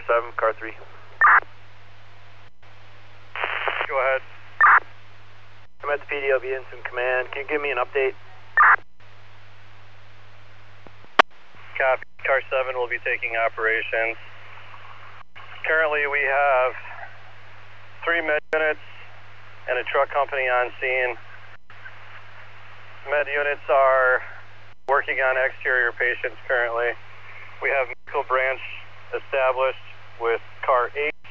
7, car 3. Go ahead. I'm at the PD, I'll be in some command. Can you give me an update? Copy. Car 7 will be taking operations. Currently we have 3 med units and a truck company on scene. Med units are working on exterior patients currently. We have medical branch established with car 8